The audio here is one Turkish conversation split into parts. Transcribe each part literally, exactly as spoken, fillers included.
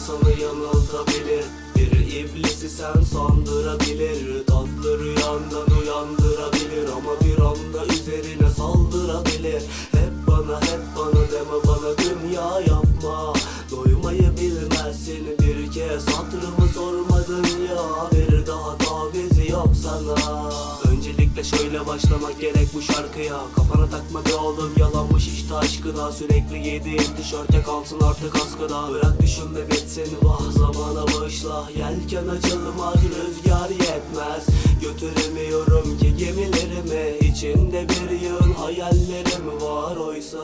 insanı yanıltabilir. Bir iblisi sen sandırabilir. Tatlı rüyandan uyandırabilir. Ama bir anda üzerine saldırabilir. Hep bana hep bana deme bana dünya yapma. Doymayı bilmezsin bir kez hatırımı sormadın ya. Bir daha taviz yok sana. Öncelikle şöyle başlamak gerek bu şarkıya. Kafana takma be oğlum, yalanmış işte aşkına. Sürekli yediğin tişörte kalsın artık askıda. Bırak düşünme bitsin vah, zamana bağışla. Yelken açılmaz, rüzgar yetmez. Götüremiyorum ki gemilerimi. İçinde bir yığın hayallerim var oysa.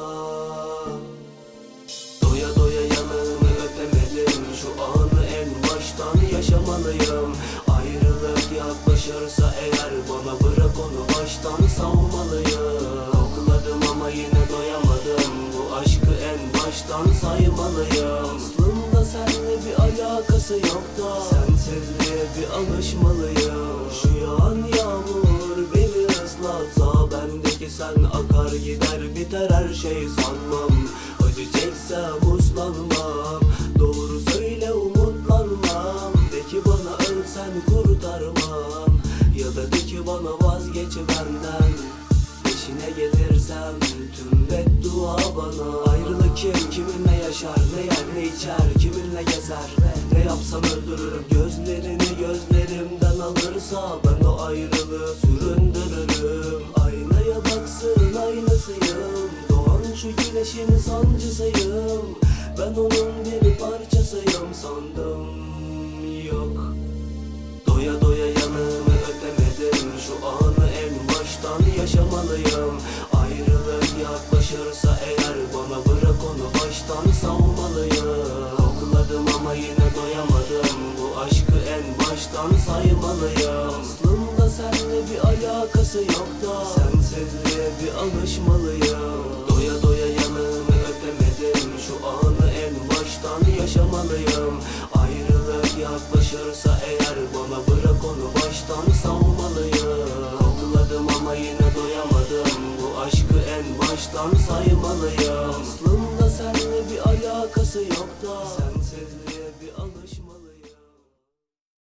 Doya doya yanımı öpemedim. Şu anı en baştan yaşamalıyım. Ayrılık yaklaşırsa eğer bana bırak onu baştan savmalıyım. Kokladım ama yine doyamadım. Bu aşkı en baştan saymalıyım. Aslında seninle bir alakası yok da sensizliğe bir alışmalıyım. Şu an yağmur beni ıslatsa bendeki sen akar gider biter her şey sanmam. Acı çeksem uslanmam. Doğru söyle umutlanmam. De ki bana ölsen kurtarmam. Ya da de ki bana vazgeç benden. Peşine gelirsem tüm beddua bana. Ayrılık kim kiminle yaşar, ne yer ne içer, kiminle gezer. Ne yapsam öldürürüm. Gözlerini gözlerimden alırsa ben o ayrılığı süründürürüm. Aynaya baksın aynasıyım. Doğan şu güneşin sancısıyım. Ben onun bir parçasıyım sandım, yok. Doya doya yanımı öpemedim. Şu anı en baştan yaşamalıyım. Ayrılık yaklaşırsa eğer bana bırak onu baştan savmalıyım. Kokladım ama yine doyamadım. Bu aşkı en baştan saymalıyım. Aslında seninle bir alakası yok da sensizliğe bir alışmalıyım. Doya doya yanımı öpemedim. Şu anı en baştan yaşamalıyım. Ayrılık yaklaşırsa eğer bana bırak onu baştan savmalıyım. Kokladım ama yine doyamadım. Bu aşkı en baştan saymalıyım. Aslında seninle bir alakası yok da